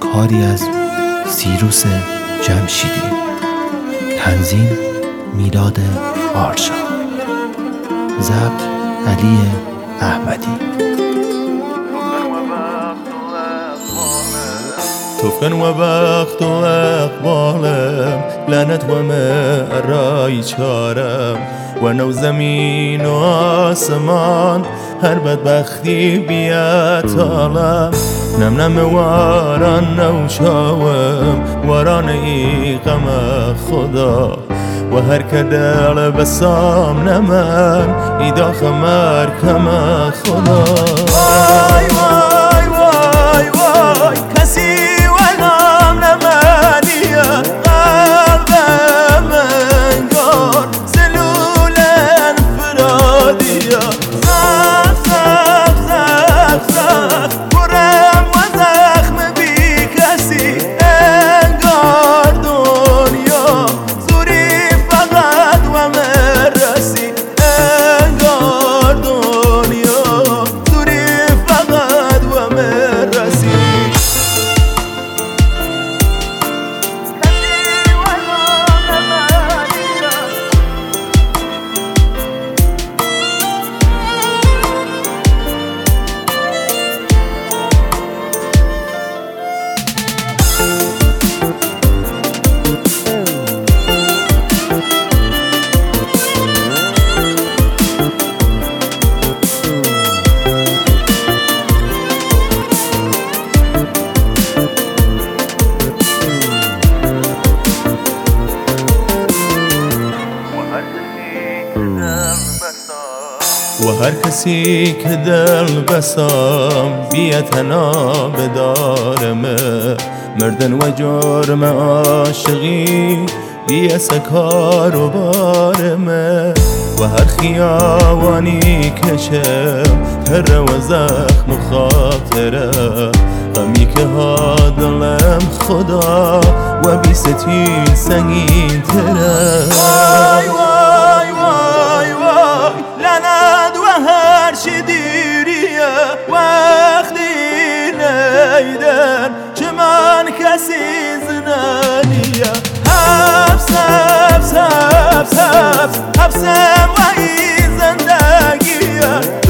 کاری از سیروس جمشیدی. تنظیم میلاد آرشا. ضبط علی احمدی. طفقا وبخت و اقبالم لعنت و معرای چارم و نو زمین و آسمان هر بدبختی بیاد عالم نم نم واران نوشاوم واران ای غم خدا و هر کدال بسام نمن ایدا خمر کم خدا. وای وای وای وای کسی ولام نمانیه قلبم انگار سلولن فرادیه زخ زخ زخ زخ برم و زخم بی کسی انگار دنیا زوری فقط و مرسی انگار دنیا زوری فقط و مرسی. و هر کسی که دل بسام بیا تنها بدارمه مردن و جرم عاشقی بیا سکار و بارمه و هر خیابانی کشم هر و زخم و خاطره غمی که ها دلم خدا و بی ستین سنگین تره. وای وای وای وای لعنت و هر چی دیریه وقتی نیدن چه من کسی زنانیه حبس حبس حبس حبس حبسم و این زندگیه